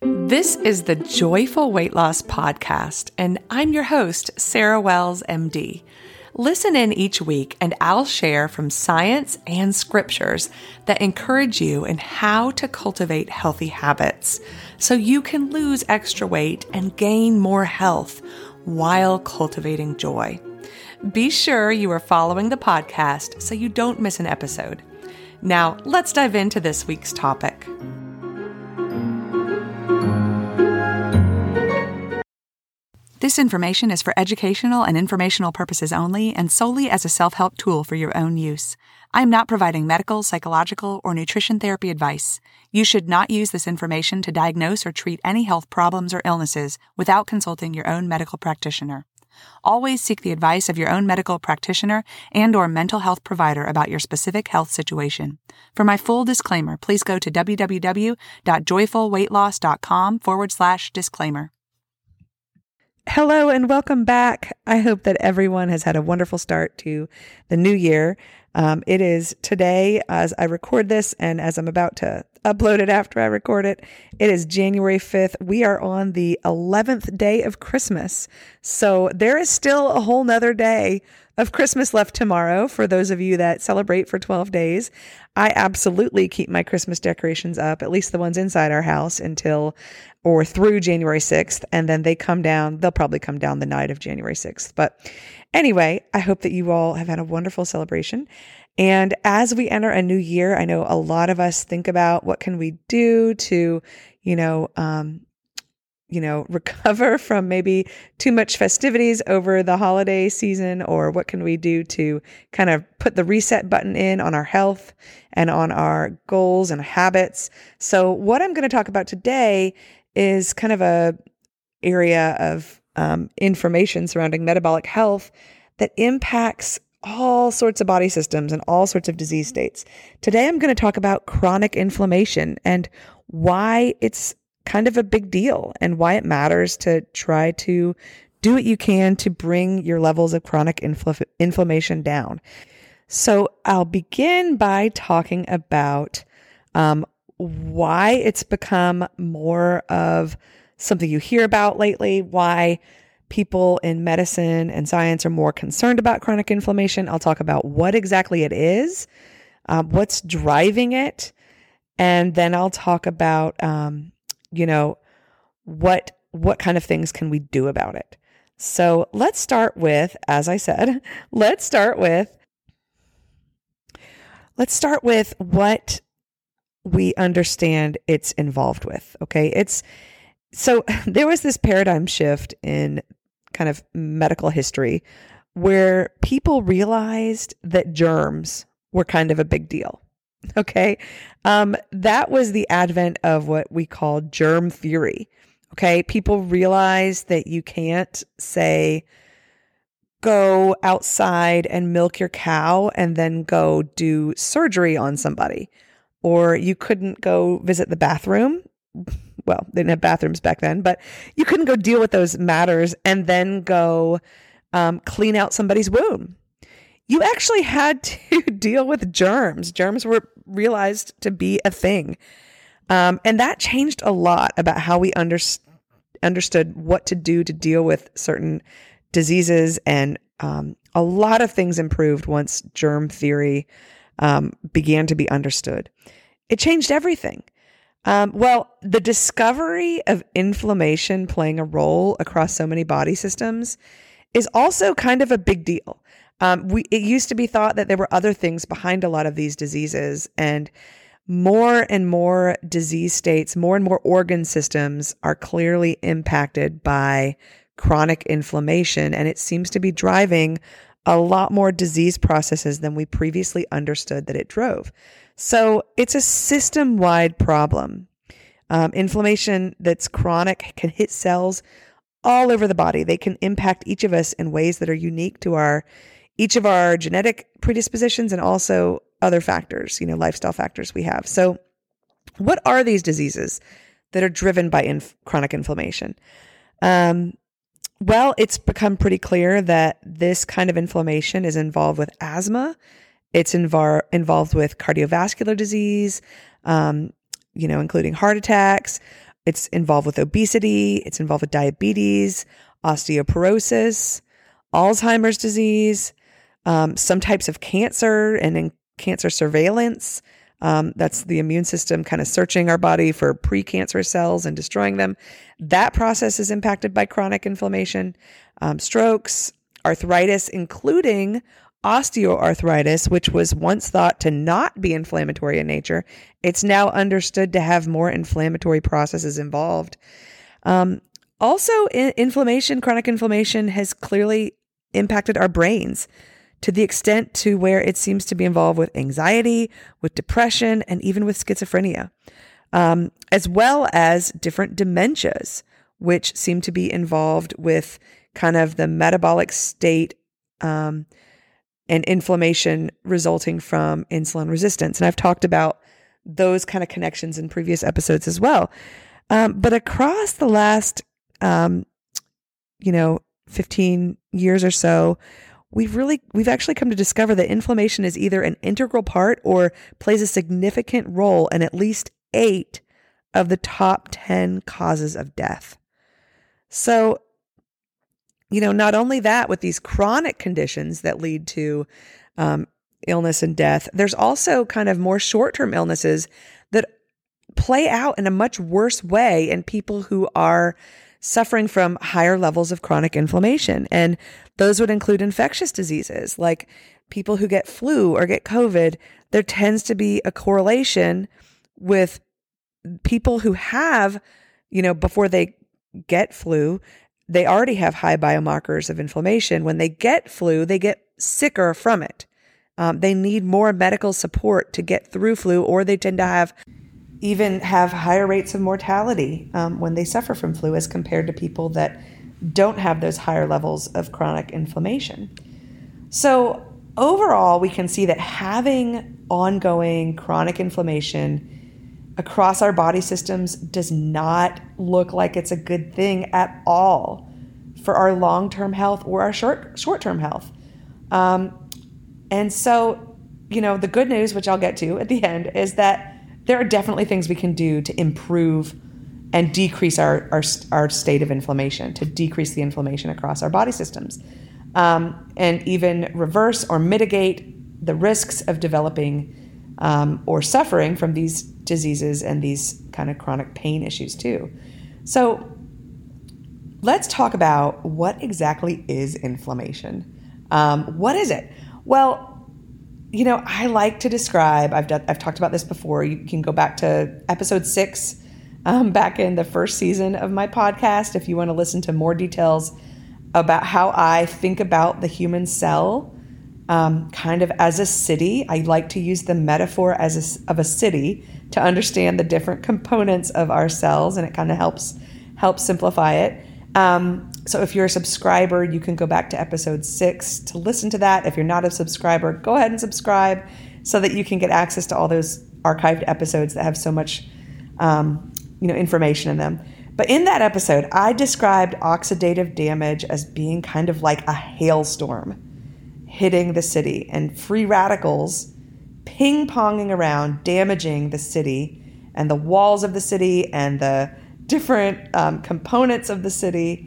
This is the Joyful Weight Loss Podcast, and I'm your host, Sarah Wells, MD. Listen in each week, and I'll share from science and scriptures that encourage you in how to cultivate healthy habits so you can lose extra weight and gain more health while cultivating joy. Be sure you are following the podcast so you don't miss an episode. Now, let's dive into this week's topic. This information is for educational and informational purposes only and solely as a self-help tool for your own use. I am not providing medical, psychological, or nutrition therapy advice. You should not use this information to diagnose or treat any health problems or illnesses without consulting your own medical practitioner. Always seek the advice of your own medical practitioner and/or mental health provider about your specific health situation. For my full disclaimer, please go to www.joyfulweightloss.com/disclaimer. Hello and welcome back. I hope that everyone has had a wonderful start to the new year. It is today as I record this and as I'm about to upload it after I record it. It is January 5th. We are on the 11th day of Christmas. So there is still a whole nother day of Christmas left tomorrow for those of you that celebrate for 12 days. I absolutely keep my Christmas decorations up, at least the ones inside our house, until or through January 6th. And then they come down. They'll probably come down the night of January 6th. But anyway, I hope that you all have had a wonderful celebration. And as we enter a new year, I know a lot of us think about what can we do to, recover from maybe too much festivities over the holiday season, or what can we do to kind of put the reset button in on our health and on our goals and habits. So what I'm going to talk about today is kind of a area of information surrounding metabolic health that impacts all sorts of body systems and all sorts of disease states. Today, I'm going to talk about chronic inflammation and why it's kind of a big deal and why it matters to try to do what you can to bring your levels of chronic inflammation down. So I'll begin by talking about why it's become more of something you hear about lately, why people in medicine and science are more concerned about chronic inflammation. I'll talk about what exactly it is, what's driving it, and then I'll talk about, what kind of things can we do about it. So let's start with, as I said, let's start with what we understand it's involved with. Okay. So there was this paradigm shift in kind of medical history where people realized that germs were kind of a big deal. Okay. That was the advent of what we call germ theory. Okay. People realized that you can't say, go outside and milk your cow and then go do surgery on somebody, or you couldn't go visit the bathroom. Well, they didn't have bathrooms back then, but you couldn't go deal with those matters and then go clean out somebody's wound. You actually had to deal with germs. Germs were realized to be a thing. And that changed a lot about how we understood what to do to deal with certain diseases. And a lot of things improved once germ theory began to be understood. It changed everything. The discovery of inflammation playing a role across so many body systems is also kind of a big deal. It used to be thought that there were other things behind a lot of these diseases, and more disease states, more and more organ systems are clearly impacted by chronic inflammation, and it seems to be driving a lot more disease processes than we previously understood that it drove. So it's a system-wide problem. Inflammation that's chronic can hit cells all over the body. They can impact each of us in ways that are unique to each of our genetic predispositions and also other factors, lifestyle factors we have. So what are these diseases that are driven by chronic inflammation? It's become pretty clear that this kind of inflammation is involved with asthma. It's involved with cardiovascular disease, including heart attacks, It's involved with obesity. It's involved with diabetes, osteoporosis, Alzheimer's disease, some types of cancer and in cancer surveillance. That's the immune system kind of searching our body for precancerous cells and destroying them. That process is impacted by chronic inflammation, strokes, arthritis, including osteoarthritis, which was once thought to not be inflammatory in nature. It's now understood to have more inflammatory processes involved. Also, inflammation, chronic inflammation has clearly impacted our brains to the extent to where it seems to be involved with anxiety, with depression, and even with schizophrenia, as well as different dementias, which seem to be involved with kind of the metabolic state and inflammation resulting from insulin resistance. And I've talked about those kind of connections in previous episodes as well. But across the last, 15 years or so, we've actually come to discover that inflammation is either an integral part or plays a significant role in at least 8 of the top 10 causes of death. So, not only that, with these chronic conditions that lead to illness and death, there's also kind of more short-term illnesses that play out in a much worse way in people who are suffering from higher levels of chronic inflammation. And those would include infectious diseases, like people who get flu or get COVID. There tends to be a correlation with people who have, before they get flu, they already have high biomarkers of inflammation. When they get flu, they get sicker from it. They need more medical support to get through flu, or they tend to have higher rates of mortality when they suffer from flu as compared to people that don't have those higher levels of chronic inflammation. So overall, we can see that having ongoing chronic inflammation across our body systems does not look like it's a good thing at all for our long-term health or our short-term health. And so, the good news, which I'll get to at the end, is that there are definitely things we can do to improve and decrease our state of inflammation, to decrease the inflammation across our body systems, and even reverse or mitigate the risks of developing or suffering from these diseases and these kind of chronic pain issues too. So let's talk about what exactly is inflammation. What is it? Well, I like to describe, I've talked about this before. You can go back to episode 6, back in the first season of my podcast, if you want to listen to more details about how I think about the human cell, kind of as a city. I like to use the metaphor of a city to understand the different components of our cells, and it kind of helps simplify it. So if you're a subscriber, you can go back to episode 6 to listen to that. If you're not a subscriber, go ahead and subscribe so that you can get access to all those archived episodes that have so much, information in them. But in that episode, I described oxidative damage as being kind of like a hailstorm hitting the city and free radicals ping-ponging around, damaging the city and the walls of the city and the different components of the city.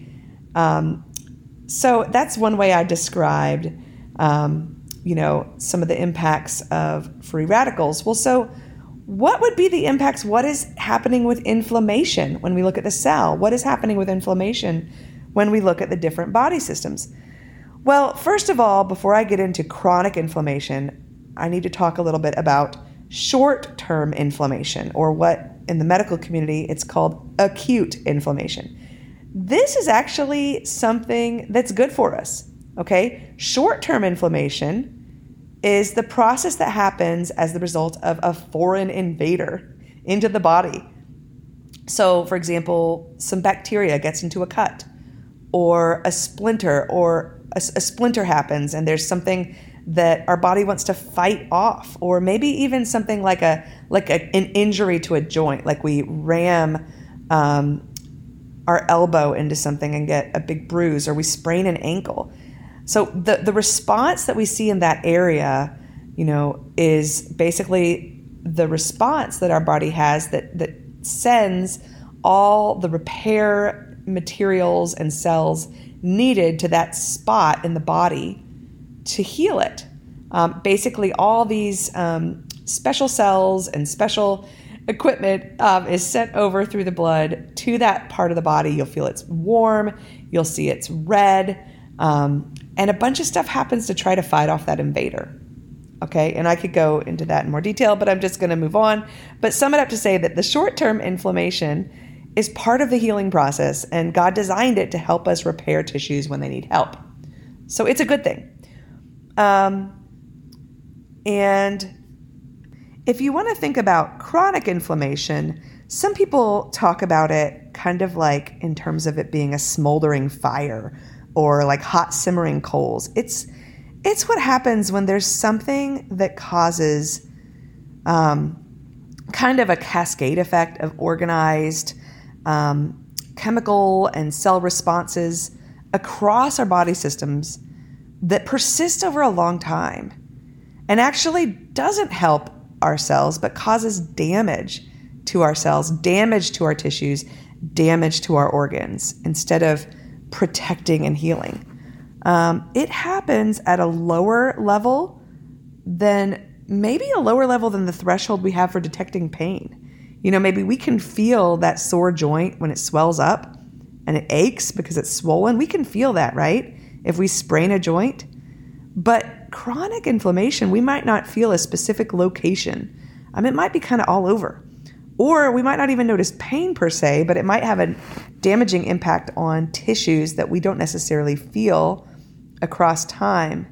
So that's one way I described, some of the impacts of free radicals. Well, so what would be the impacts? What is happening with inflammation when we look at the cell? What is happening with inflammation when we look at the different body systems? Well, first of all, before I get into chronic inflammation, I need to talk a little bit about short-term inflammation, or what in the medical community it's called acute inflammation. This is actually something that's good for us, okay? Short-term inflammation is the process that happens as the result of a foreign invader into the body. So, for example, some bacteria gets into a cut, or a splinter, happens, and there's something that our body wants to fight off, or maybe even something like an injury to a joint, like we ram our elbow into something and get a big bruise, or we sprain an ankle. So the response that we see in that area, is basically the response that our body has that sends all the repair materials and cells needed to that spot in the body to heal it. Basically, all these special cells and special equipment is sent over through the blood to that part of the body. You'll feel it's warm. You'll see it's red. And a bunch of stuff happens to try to fight off that invader. Okay, and I could go into that in more detail, but I'm just going to move on. But sum it up to say that the short-term inflammation is part of the healing process, and God designed it to help us repair tissues when they need help. So it's a good thing. And if you want to think about chronic inflammation, some people talk about it kind of like in terms of it being a smoldering fire or like hot simmering coals. It's what happens when there's something that causes kind of a cascade effect of organized chemical and cell responses across our body systems that persist over a long time and actually doesn't help our cells, but causes damage to our cells, damage to our tissues, damage to our organs, instead of protecting and healing. It happens at a lower level than the threshold we have for detecting pain. You know, maybe we can feel that sore joint when it swells up and it aches because it's swollen. We can feel that, right? If we sprain a joint. But chronic inflammation, we might not feel a specific location. It might be kind of all over. Or we might not even notice pain per se, but it might have a damaging impact on tissues that we don't necessarily feel across time.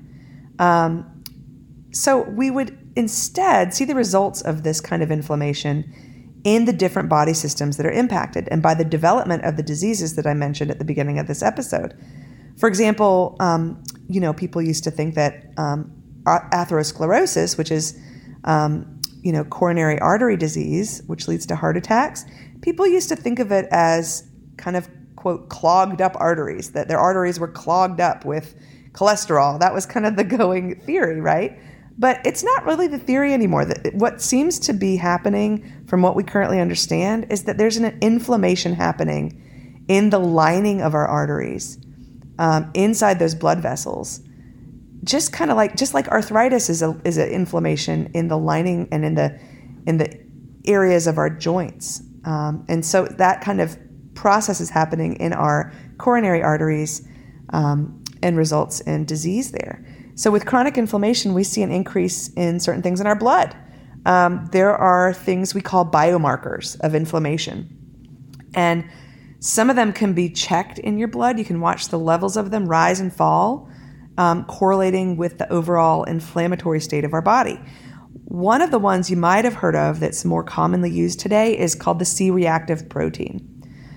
So we would instead see the results of this kind of inflammation in the different body systems that are impacted and by the development of the diseases that I mentioned at the beginning of this episode. For example, people used to think that atherosclerosis, which is, coronary artery disease, which leads to heart attacks, people used to think of it as kind of, quote, clogged up arteries, that their arteries were clogged up with cholesterol. That was kind of the going theory, right? But it's not really the theory anymore. What seems to be happening from what we currently understand is that there's an inflammation happening in the lining of our arteries, inside those blood vessels. Just like arthritis is an inflammation in the lining and in the areas of our joints. And so that kind of process is happening in our coronary arteries and results in disease there. So with chronic inflammation, we see an increase in certain things in our blood. There are things we call biomarkers of inflammation. And some of them can be checked in your blood. You can watch the levels of them rise and fall, correlating with the overall inflammatory state of our body. One of the ones you might have heard of that's more commonly used today is called the C-reactive protein.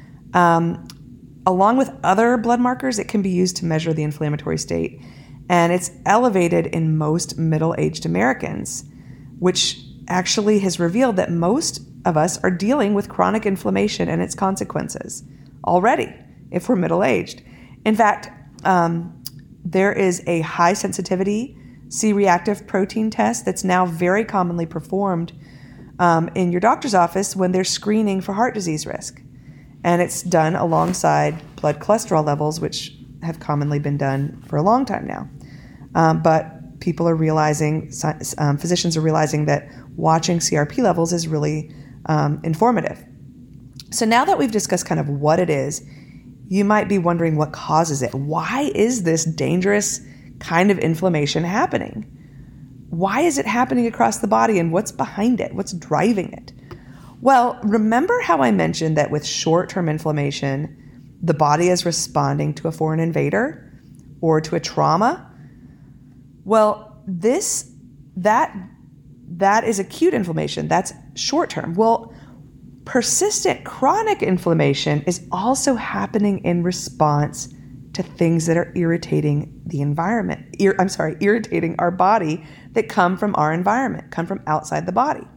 Along with other blood markers, it can be used to measure the inflammatory state. And it's elevated in most middle-aged Americans, which actually has revealed that most of us are dealing with chronic inflammation and its consequences already if we're middle-aged. In fact, there is a high sensitivity C-reactive protein test that's now very commonly performed in your doctor's office when they're screening for heart disease risk. And it's done alongside blood cholesterol levels, which have commonly been done for a long time now. But people are realizing, physicians are realizing that watching CRP levels is really informative. So now that we've discussed kind of what it is, you might be wondering what causes it. Why is this dangerous kind of inflammation happening? Why is it happening across the body, and what's behind it? What's driving it? Well, remember how I mentioned that with short-term inflammation, the body is responding to a foreign invader or to a trauma? Well, that is acute inflammation. That's short-term. Well, persistent chronic inflammation is also happening in response to things that are irritating the environment. Irritating our body that come from our environment, come from outside the body.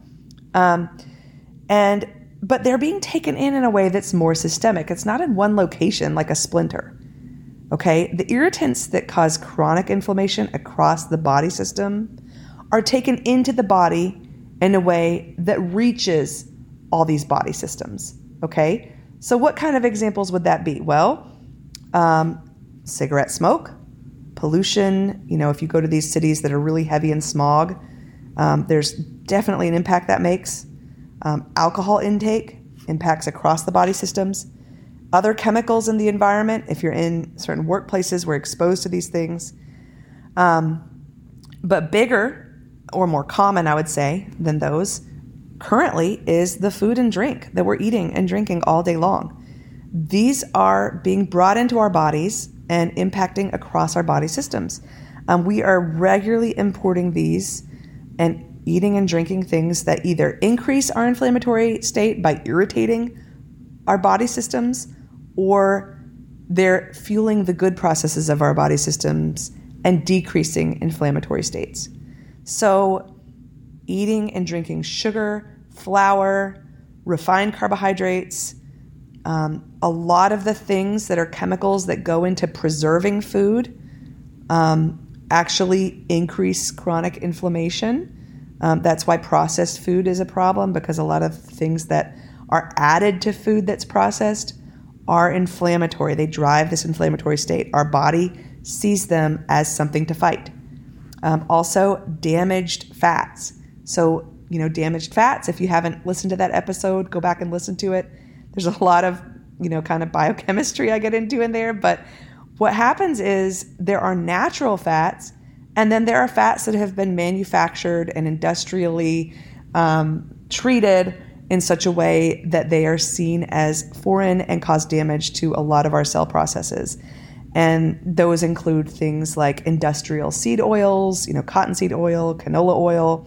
But they're being taken in a way that's more systemic. It's not in one location like a splinter. Okay? The irritants that cause chronic inflammation across the body system are taken into the body in a way that reaches all these body systems. Okay? So what kind of examples would that be? Well, cigarette smoke, pollution. If you go to these cities that are really heavy in smog, there's definitely an impact that makes. Alcohol intake impacts across the body systems. Other chemicals in the environment, if you're in certain workplaces, we're exposed to these things. But bigger or more common, I would say, than those currently is the food and drink that we're eating and drinking all day long. These are being brought into our bodies and impacting across our body systems. We are regularly importing these and eating and drinking things that either increase our inflammatory state by irritating our body systems, or they're fueling the good processes of our body systems and decreasing inflammatory states. So eating and drinking sugar, flour, refined carbohydrates, a lot of the things that are chemicals that go into preserving food actually increase chronic inflammation. That's why processed food is a problem, because a lot of things that are added to food that's processed are inflammatory. They drive this inflammatory state. Our body sees them as something to fight. Also, damaged fats. So, damaged fats, if you haven't listened to that episode, go back and listen to it. There's a lot of, kind of biochemistry I get into in there. But what happens is there are natural fats, and then there are fats that have been manufactured and industrially treated in such a way that they are seen as foreign and cause damage to a lot of our cell processes. And those include things like industrial seed oils, cottonseed oil, canola oil.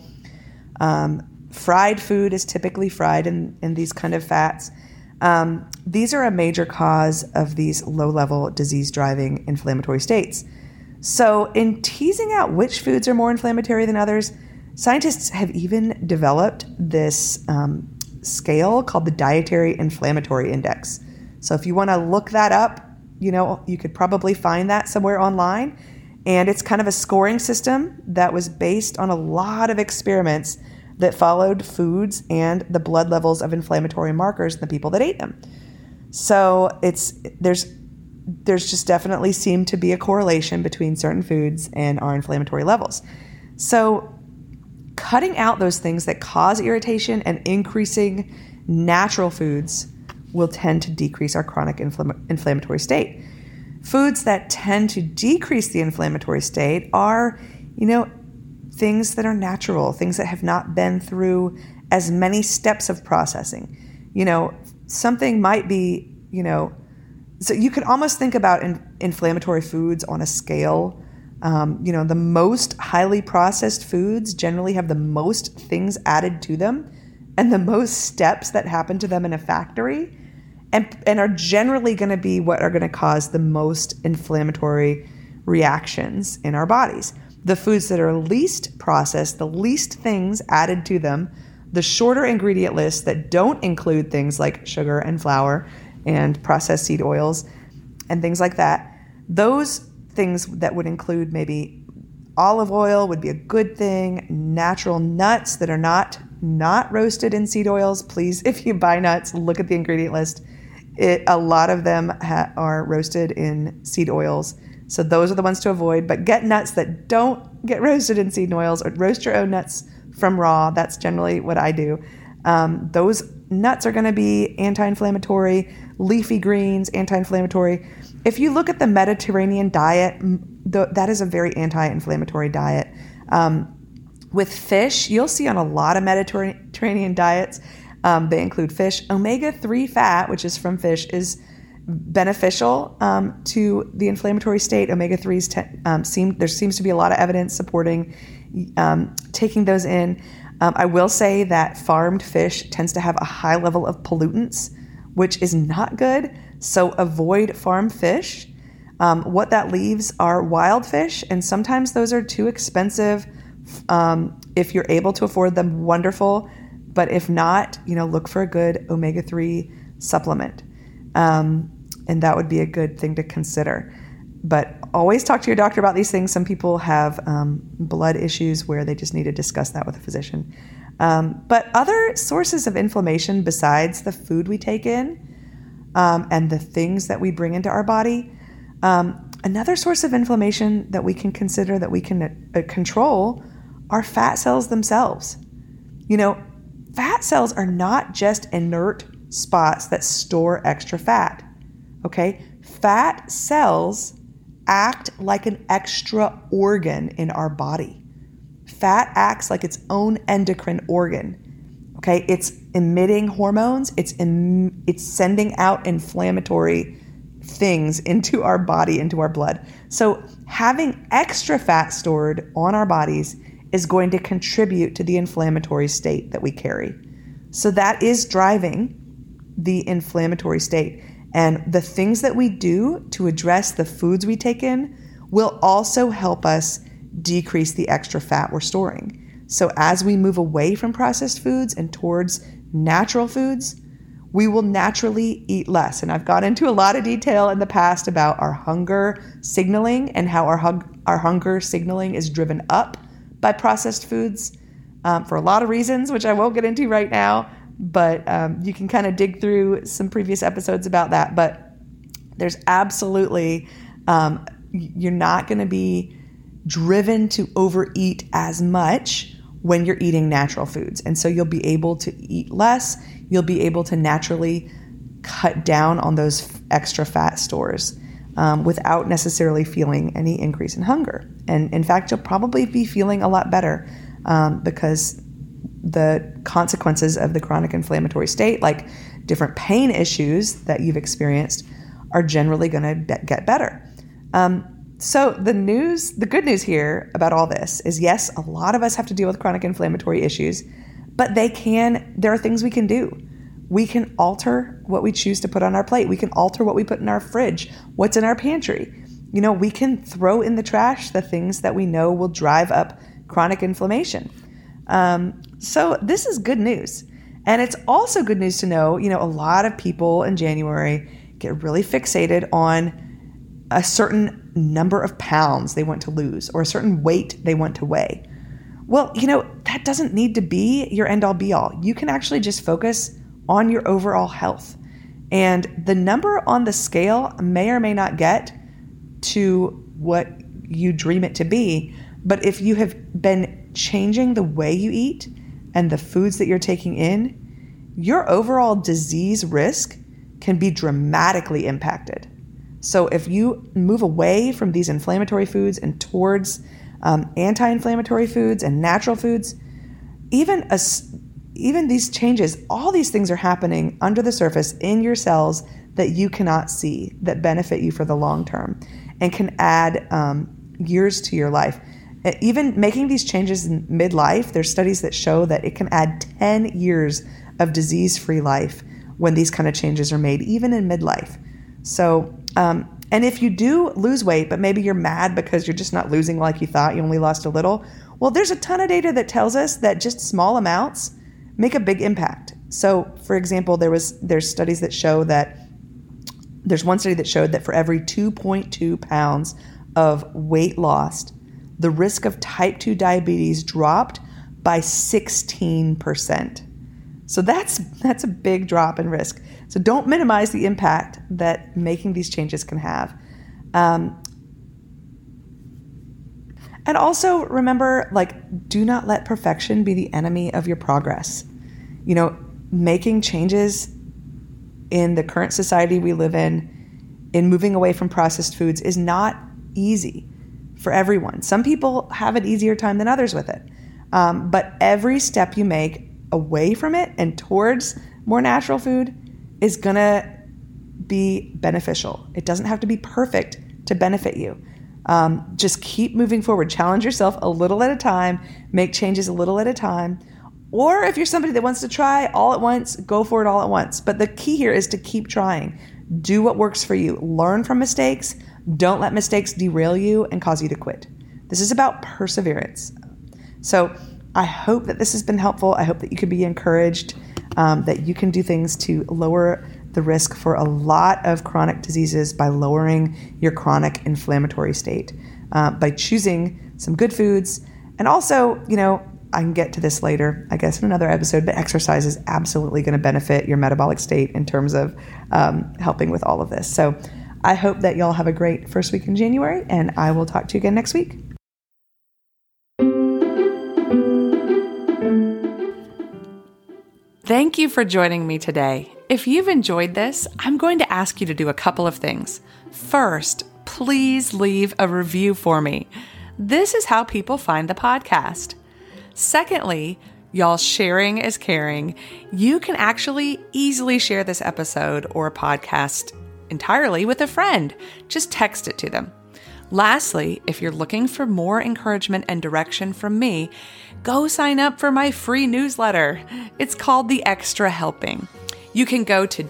Fried food is typically fried in these kind of fats. These are a major cause of these low-level disease-driving inflammatory states. So in teasing out which foods are more inflammatory than others, scientists have even developed this scale called the Dietary Inflammatory Index. So if you want to look that up, you could probably find that somewhere online. And it's kind of a scoring system that was based on a lot of experiments that followed foods and the blood levels of inflammatory markers in the people that ate them. So there's just definitely seemed to be a correlation between certain foods and our inflammatory levels. So cutting out those things that cause irritation and increasing natural foods will tend to decrease our chronic inflammatory state. Foods that tend to decrease the inflammatory state are, things that are natural, things that have not been through as many steps of processing. Something might be, so you could almost think about inflammatory foods on a scale. The most highly processed foods generally have the most things added to them and the most steps that happen to them in a factory, and are generally going to be what are going to cause the most inflammatory reactions in our bodies. The foods that are least processed, the least things added to them, the shorter ingredient lists that don't include things like sugar and flour and processed seed oils and things like that, those things that would include maybe olive oil would be a good thing. Natural nuts that are not roasted in seed oils. Please, if you buy nuts, look at the ingredient list. A lot of them are roasted in seed oils. So those are the ones to avoid. But get nuts that don't get roasted in seed oils, or roast your own nuts from raw. That's generally what I do. Those nuts are going to be anti-inflammatory. Leafy greens, anti-inflammatory. If you look at the Mediterranean diet, that is a very anti-inflammatory diet. With fish, you'll see on a lot of Mediterranean diets, they include fish. Omega-3 fat, which is from fish, is beneficial to the inflammatory state. Omega-3s there seems to be a lot of evidence supporting taking those in. I will say that farmed fish tends to have a high level of pollutants, which is not good. So avoid farm fish. What that leaves are wild fish, and sometimes those are too expensive. If you're able to afford them, wonderful. But if not, look for a good omega-3 supplement. And that would be a good thing to consider. But always talk to your doctor about these things. Some people have blood issues where they just need to discuss that with a physician. But other sources of inflammation besides the food we take in, and the things that we bring into our body. Another source of inflammation that we can consider, that we can control, are fat cells themselves. Fat cells are not just inert spots that store extra fat. Okay? Fat cells act like an extra organ in our body. Fat acts like its own endocrine organ. Okay? It's emitting hormones. It's sending out inflammatory things into our body, into our blood. So having extra fat stored on our bodies is going to contribute to the inflammatory state that we carry. So that is driving the inflammatory state. And the things that we do to address the foods we take in will also help us decrease the extra fat we're storing. So as we move away from processed foods and towards natural foods, we will naturally eat less. And I've gone into a lot of detail in the past about our hunger signaling and how our hunger signaling is driven up by processed foods for a lot of reasons, which I won't get into right now. But you can kind of dig through some previous episodes about that. But there's absolutely, you're not going to be driven to overeat as much when you're eating natural foods. And so you'll be able to eat less. You'll be able to naturally cut down on those extra fat stores without necessarily feeling any increase in hunger. And in fact, you'll probably be feeling a lot better because the consequences of the chronic inflammatory state, like different pain issues that you've experienced, are generally going to get better. So the good news here about all this is, yes, a lot of us have to deal with chronic inflammatory issues, but there are things we can do. We can alter what we choose to put on our plate. We can alter what we put in our fridge, what's in our pantry. We can throw in the trash the things that we know will drive up chronic inflammation. So this is good news. And it's also good news to know, a lot of people in January get really fixated on a certain number of pounds they want to lose or a certain weight they want to weigh. Well, that doesn't need to be your end all be all. You can actually just focus on your overall health. And the number on the scale may or may not get to what you dream it to be. But if you have been changing the way you eat and the foods that you're taking in, your overall disease risk can be dramatically impacted. So if you move away from these inflammatory foods and towards anti-inflammatory foods and natural foods, even these changes, all these things are happening under the surface in your cells that you cannot see, that benefit you for the long term and can add years to your life. Even making these changes in midlife, there's studies that show that it can add 10 years of disease-free life when these kind of changes are made, even in midlife. So, and if you do lose weight, but maybe you're mad because you're just not losing like you thought, you only lost a little, well, there's a ton of data that tells us that just small amounts make a big impact. So, for example, there's studies that show that there's one study that showed that for every 2.2 pounds of weight lost, the risk of type 2 diabetes dropped by 16%. So that's a big drop in risk. So don't minimize the impact that making these changes can have. And also remember, do not let perfection be the enemy of your progress. Making changes in the current society we live in moving away from processed foods is not easy for everyone. Some people have an easier time than others with it. But every step you make away from it and towards more natural food is going to be beneficial. It doesn't have to be perfect to benefit you. Just keep moving forward. Challenge yourself a little at a time. Make changes a little at a time. Or if you're somebody that wants to try all at once, go for it all at once. But the key here is to keep trying. Do what works for you. Learn from mistakes. Don't let mistakes derail you and cause you to quit. This is about perseverance. So I hope that this has been helpful. I hope that you could be encouraged, that you can do things to lower the risk for a lot of chronic diseases by lowering your chronic inflammatory state, by choosing some good foods. And also, I can get to this later, I guess, in another episode, but exercise is absolutely going to benefit your metabolic state in terms of helping with all of this. So I hope that y'all have a great first week in January, and I will talk to you again next week. Thank you for joining me today. If you've enjoyed this, I'm going to ask you to do a couple of things. First, please leave a review for me. This is how people find the podcast. Secondly, y'all, sharing is caring. You can actually easily share this episode or podcast entirely with a friend. Just text it to them. Lastly, if you're looking for more encouragement and direction from me, go sign up for my free newsletter. It's called The Extra Helping. You can go to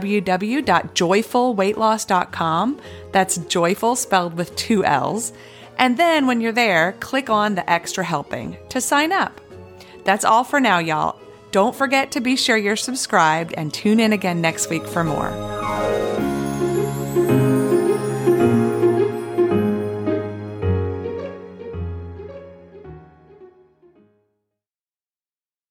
www.joyfulweightloss.com. That's joyful spelled with 2 L's. And then when you're there, click on The Extra Helping to sign up. That's all for now, y'all. Don't forget to be sure you're subscribed and tune in again next week for more.